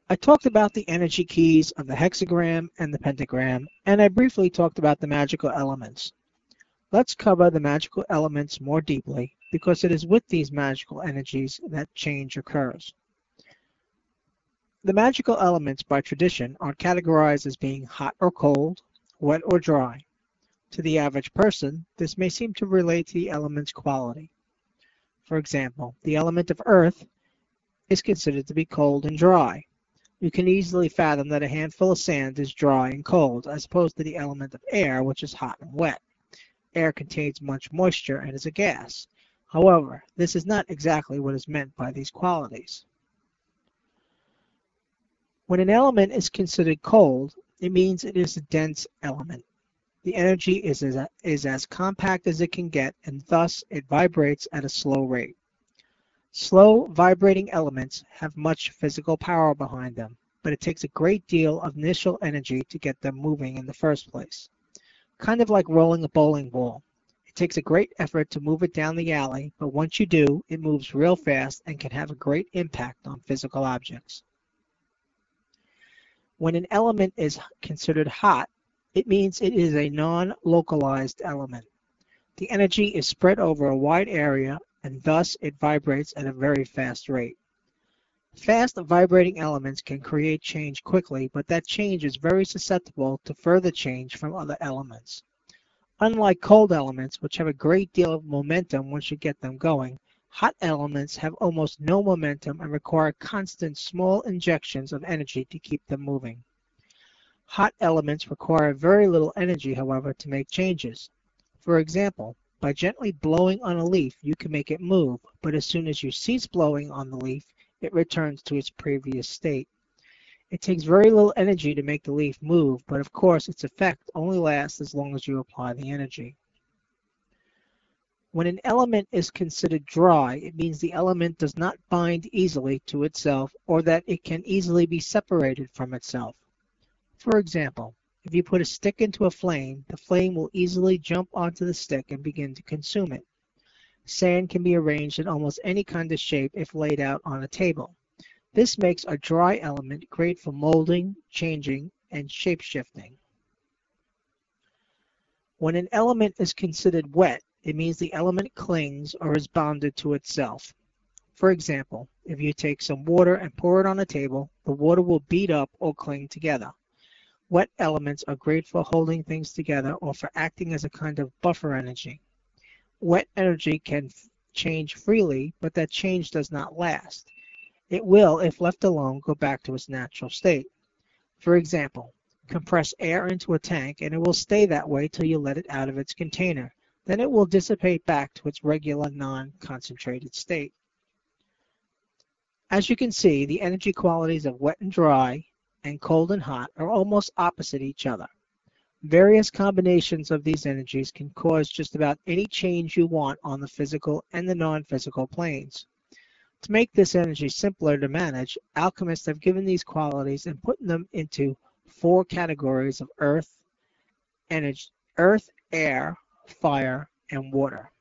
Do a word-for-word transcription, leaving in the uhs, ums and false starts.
I talked about the energy keys of the hexagram and the pentagram, and I briefly talked about the magical elements. Let's cover the magical elements more deeply because it is with these magical energies that change occurs. The magical elements by tradition are categorized as being hot or cold, wet or dry. To the average person, this may seem to relate to the element's quality. For example, the element of earth is considered to be cold and dry. You can easily fathom that a handful of sand is dry and cold, as opposed to the element of air, which is hot and wet. Air contains much moisture and is a gas. However, this is not exactly what is meant by these qualities. When an element is considered cold, it means it is a dense element. The energy is as, is as compact as it can get, and thus it vibrates at a slow rate. Slow vibrating elements have much physical power behind them, but it takes a great deal of initial energy to get them moving in the first place. Kind of like rolling a bowling ball. It takes a great effort to move it down the alley, but once you do, it moves real fast and can have a great impact on physical objects. When an element is considered hot, it means it is a non-localized element. The energy is spread over a wide area and thus it vibrates at a very fast rate. Fast vibrating elements can create change quickly, but that change is very susceptible to further change from other elements. Unlike cold elements, which have a great deal of momentum once you get them going, hot elements have almost no momentum and require constant small injections of energy to keep them moving. Hot elements require very little energy, however, to make changes. For example, by gently blowing on a leaf, you can make it move, but as soon as you cease blowing on the leaf, it returns to its previous state. It takes very little energy to make the leaf move, but of course its effect only lasts as long as you apply the energy. When an element is considered dry, it means the element does not bind easily to itself or that it can easily be separated from itself. For example, if you put a stick into a flame, the flame will easily jump onto the stick and begin to consume it. Sand can be arranged in almost any kind of shape if laid out on a table. This makes a dry element great for molding, changing, and shape-shifting. When an element is considered wet, it means the element clings or is bonded to itself. For example, if you take some water and pour it on a table, the water will bead up or cling together. Wet elements are great for holding things together or for acting as a kind of buffer energy. Wet energy can change freely, but that change does not last. It will, if left alone, go back to its natural state. For example, compress air into a tank and it will stay that way till you let it out of its container. Then it will dissipate back to its regular non-concentrated state. As you can see, the energy qualities of wet and dry and cold and hot are almost opposite each other. Various combinations of these energies can cause just about any change you want on the physical and the non-physical planes. To make this energy simpler to manage, alchemists have given these qualities and put them into four categories of earth, energy, earth, air, fire, and water.